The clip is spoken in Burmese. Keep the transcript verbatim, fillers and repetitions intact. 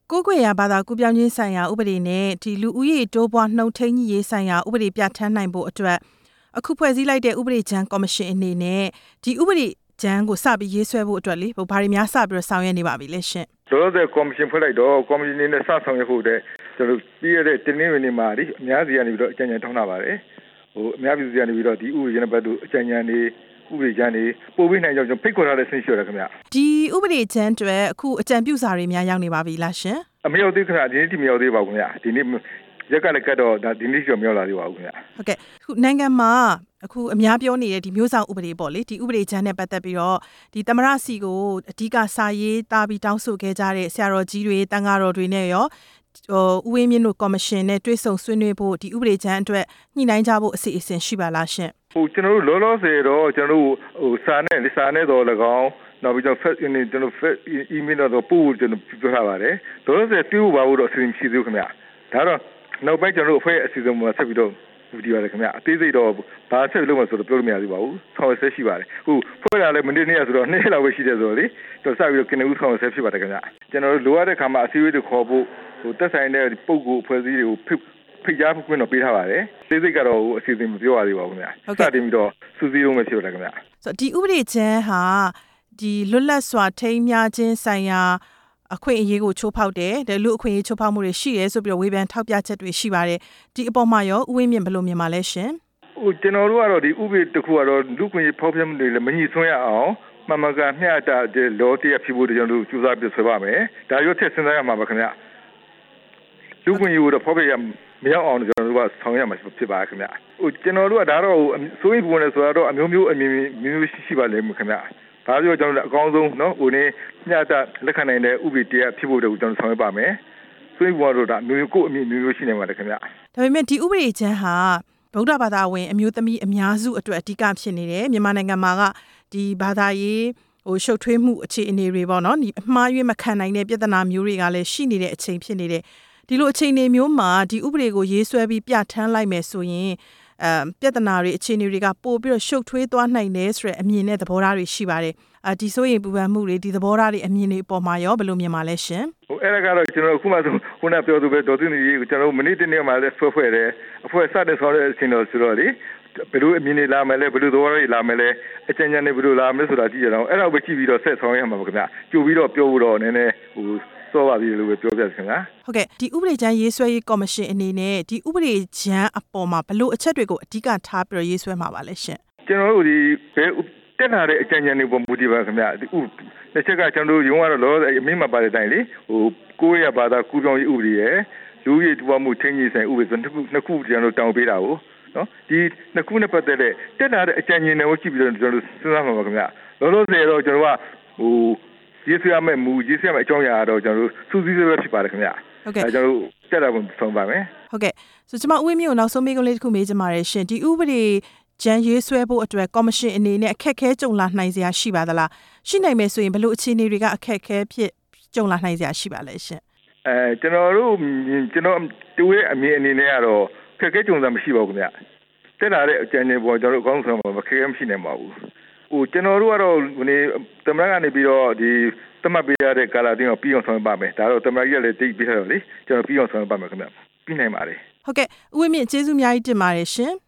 ကိုကိုရဘာသာကူပြောင်းခြင်းဆိုင်ရာဥပဒေနဲ့ဒီလူဦးရေတိုးပွားနှုတ်ထိန်ကြီးရေးဆိုင်ရာဥပဒေပြဋ္ဌာန်းနိုင်ဖို့အတွက်အခုဖွဲ့စည်းလိုက်တဲ့ဥပဒေချမ်းကော်မရှင်အနေနဲ့ဒီဥပဒေချမ်းကိုစပြီးရေးဆွဲဖို့အတွက်လေဘာတွေများစပြီးတော့ဆောင်ရွက်နေပါပြီလဲရှင်ဆိုတော့ကော်မရှင်ဖွဲ့လိုက်တော့ကော်မရှင်နဲ့စဆောင်ရွက်ဖို့တဲ့ကျွန်တော်ပြီးရတဲ့တင်းနှင်းဝင်နေမှာဒီအများစီကနေပြီးတော့အကြံဉာဏ်ထောင်းလာပါတယ်ဟိုအများပြည်သူကနေပြီးတော့ဒီဥပဒေနဲ့ပတ်သက်အကြံဉာဏ်တွေဥပဒေချမ်းတွေပို့ပေးနိုင်ကြကျွန်တော်ဖိတ်ခေါ်ထားတဲ့ဆင်းရှော်တယ်ခင်ဗျဒီဥပဒေချမ်းတွေအခုအကြံပြုစာတွေများရောက်နေပါပြီလားရှင်အမရောက်သေးခင်ဗျဒီနေ့ဒီမရောက်သေးပါဘူးခင်ဗျဒီနေ့ရက်ကလည်းကတ်တော့ဒါဒီနေ့ကျော်မရောက်လာသေးပါဘူးခင်ဗျဟုတ်ကဲ့အခုနိုင်ငံမှာအခုအများပြောနေတဲ့ဒီမျိုးဆောင်ဥပဒေပေါ့လေဒီဥပဒေချမ်းနဲ့ပတ်သက်ပြီးတော့ဒီသမရစီကိုအဓိကစာရေးတာပြီးတောင်းဆိုခဲ့ကြတဲ့ဆရာတော်ကြီးတွေတန်ဃာတော်တွေနဲ့ရောဟိုဦးဝင်းမြင့်တို့ကော်မရှင်နဲ့တွဲဆုံဆွေးနွေးဖို့ဒီဥပဒေချမ်းအတွက်ညှိနှိုင်းကြဖို့အစီအစဉ်ရှိပါလားရှင်ဟိုကျွန်တော်တို့လောလောဆယ်တော့ကျွန်တော်တို့ဟိုစာနဲ့စာနဲ့တော့၎င်းနောက်ပြီးတော့ first in ကျွန်တော် first email တော့ပို့ကျွန်တော်ပြောထားပါတယ်လောလောဆယ်ပြုပါဖို့တော့အစီအစဉ်ရှိသေးခင်ဗျဒါတော့နောက်ပိုင်းကျွန်တော်တို့အဖွဲ့အစီအစဉ်မှာဆက်ပြီးတော့ဗီဒီယိုရတယ်ခင်ဗျအသေးစိတ်တော့ဘာဆက်လို့မဆိုတော့ပြောလို့မရသေးပါဘူးဆောင်းဆက်ရှိပါတယ်ဟိုဖွဲ့ရလဲမနေ့နေ့ဆိုတော့နေ့လောက်ပဲရှိတယ်ဆိုတော့လေကျွန်တော်စပြီးတော့ကနေဦးဆောင်းဆက်ဖြစ်ပါတယ်ခင်ဗျကျွန်တော်တို့လိုအပ်တဲ့ခါမှာအစည်းအဝေးတွေခေါ်ဖို့ဟိုတက်ဆိုင်တဲ့ပုံကိုအဖွဲ့အစည်းတွေကိုဖိတ်ကြားဖို့ခွင့်တော့ပေးထားပါတယ်အသေးစိတ်ကတော့အစီအစဉ်မပြောရသေးပါဘူးခင်ဗျစတင်ပြီးတော့စူးစီးလုံးပဲဖြစ်တယ်ခင်ဗျဆိုတော့ဒီဥပဒေချမ်းဟာဒီလွတ်လပ်စွာထိန်းမြခြင်းဆိုင်ရာအခွင့်အရေးကိုချိုးဖောက်တယ်ဒါလူအခွင့်အရေးချိုးဖောက်မှုတွေရှိရဲဆိုပြီးတော့ဝေဖန်ထောက်ပြချက်တွေရှိပါတယ်ဒီအပေါ်မှာရောဥဝင်းမြင့်ဘယ်လိုမြင်ပါလဲရှင်ဟိုကျွန်တော်တို့ကတော့ဒီဥပဒေတစ်ခုကတော့လူအခွင့်အရေးဖောက်ဖျက်မှုတွေလည်းမညှိစွန်းရအောင်မှန်မှန်ကန်မျှတတဲ့လောတရားဖြစ်ဖို့ကျွန်တော်တို့ကြိုးစားပြဆွဲပါမယ်ဒါရွတ်ထက်စဉ်းစားရမှာပါခင်ဗျလူအခွင့်အရေးကိုတော့ဖောက်ဖျက်ရမရောက်အောင်ကျွန်တော်တို့ကဆောင်ရွက်မှာဖြစ်ပါခင်ဗျဟိုကျွန်တော်တို့ကဒါတော့စိုးရိမ်ပုံနဲ့ဆိုတော့အမျိုးမျိုးအမျိုးမျိုးရှိပါလိမ့်မယ်ခင်ဗျဒါပြောကျွန်တော်တို့အကောင်းဆုံးเนาะဟိုနေညတာလက်ခံနိုင်တဲ့ဥပဒေတရားဖြစ်ဖို့တော့ကျွန်တော်ဆောင်ရွက်ပါမယ်ဆွေးနွေးဖို့တော့ဒါမျိုးကိုအမြင်မျိုးရှိနေပါတယ်ခင်ဗျဒါပေမဲ့ဒီဥပဒေချမ်းဟာဗုဒ္ဓဘာသာဝင်အမျိုးသမီးအများစုအတွက်အဓိကဖြစ်နေတယ်မြန်မာနိုင်ငံမှာကဒီဘာသာရေးဟိုရှုပ်ထွေးမှုအခြေအနေတွေပေါ့နော်ဒီအမှားယွင်းမခံနိုင်တဲ့ပြဿနာမျိုးတွေကလည်းရှိနေတဲ့အချိန်ဖြစ်နေတယ်ဒီလိုအခြေအနေမျိုးမှာဒီဥပဒေကိုရေးဆွဲပြီးပြဋ္ဌာန်းလိုက်မယ်ဆိုရင်အဲပြဿနာတွေအခြေအနေတွေကပို့ပြီးတော့ရှုပ်ထွေးသွားနိုင်တယ်ဆိုတဲ့အမြင်နဲ့သဘောထားတွေရှိပါတယ်အာဒီဆိုရင်ပူပန်မှုတွေဒီသဘောထားတွေအမြင်တွေအပေါ်မှာရောဘယ်လိုမြင်ပါလဲရှင်ဟိုအဲ့ဒါကတော့ကျွန်တော်အခုမှဆိုခုနပြောသူပဲဒေါ်သိန်းကြီးကျွန်တော်မနေ့တနေ့မှလည်းဆွဲဖွဲ့တယ်အဖွဲ့စတဲ့ဆော်တဲ့အချိန်တော့ဆိုတော့လေဘယ်လိုအမြင်တွေလာမယ်လဲဘယ်လိုသဘောထားတွေလာမယ်လဲအကြံဉာဏ်တွေဘယ်လိုလာမယ်ဆိုတာကြည့်ရအောင်အဲ့ဒါကိုပဲကြည့်ပြီးတော့ဆက်ဆောင်ရမှာပါခင်ဗျကြိုပြီးတော့ပြောဖို့တော့နည်းနည်းဟိုစောပါပြီလို့ပဲပြောပြခင်ဗျာဟုတ်ကဲ့ဒီဥပဒေချမ်းရေးဆွဲရေးကော်မရှင်အနေနဲ့ဒီဥပဒေချမ်းအပေါ်မှာဘယ်လိုအချက်တွေကိုအဓိကထားပြီးတော့ရေးဆွဲမှာပါလဲရှင်ကျွန်တော်တို့ဒီဘယ်တက်လာတဲ့အကြံဉာဏ်တွေပေါ်မူတည်ပါခင်ဗျာဒီဥတစ်ချက်ကကျွန်တော်တို့ရုံးကတော့လောအမိမပါတဲ့အတိုင်းလေဟိုကိုယ့်ရဲ့ဘာသာကူးပြောင်းရေးဥပဒေရဲ့လူကြီးတူမှုထင်းကြီးဆိုင်ဥပဒေနှစ်ခုနှစ်ခုကျွန်တော်တို့တောင်းပေးတာကိုနော်ဒီနှစ်ခုနဲ့ပတ်သက်တဲ့တက်လာတဲ့အကြံဉာဏ်တွေကိုကြည့်ပြီးတော့ကျွန်တော်တို့စဉ်းစားမှာပါခင်ဗျာလောလောဆယ်တော့ကျွန်တော်ကဟိုရေးဆွဲရမယ့်မူရေးဆွဲရမယ့်အကြောင်းအရာတော့ကျွန်တော်တို့စူးစီးဆွဲပဲဖြစ်ပါတယ်ခင်ဗျာဟုတ်ကဲ့ကျွန်တော်တို့တက်လာပုံဆုံးပါမယ်ဟုတ်ကဲ့ဆိုကျွန်မဦးဝင်းမျိုးနောက်ဆုံးမေးခွန်းလေးတစ်ခုမေးချင်ပါတယ်ရှင်ဒီဥပဒေချမ်းရေးဆွဲဖို့အတွက်ကော်မရှင်အနေနဲ့အခက်အခဲကြုံလာနိုင်စရာရှိပါသလားရှိနိုင်မယ်ဆိုရင်ဘယ်လိုအခြေအနေတွေကအခက်အခဲဖြစ်ကြုံလာနိုင်စရာရှိပါလဲရှင်အဲကျွန်တော်တို့ကျွန်တော်တူရဲ့အမြင်အနေနဲ့ကတော့ခက်ခဲကြုံတာမရှိပါဘူးခင်ဗျတက်လာတဲ့အကြံဉာဏ်ပေါ်ကျွန်တော်တို့အကောင်းဆုံးမှာခက်ခဲမရှိနိုင်ပါဘူးဟိုကျွန်တော်တို့ကတော့ဒီနေ့သမရကနေပြီးတော့ဒီသတ်မှတ်ပေးရတဲ့ကာလတင်းကိုပြီးအောင်ဆောင်ပါမယ်ဒါတော့သမရကြီးကလည်းတိတ်ပြီးထားတော့လေကျွန်တော်ပြီးအောင်ဆောင်ပါမယ်ခင်ဗျပြီးနိုင်ပါတယ်ဟုတ်ကဲ့ဦးဝင်းမြင့်ကျေးဇူးအများကြီးတင်ပါတယ်ရှင်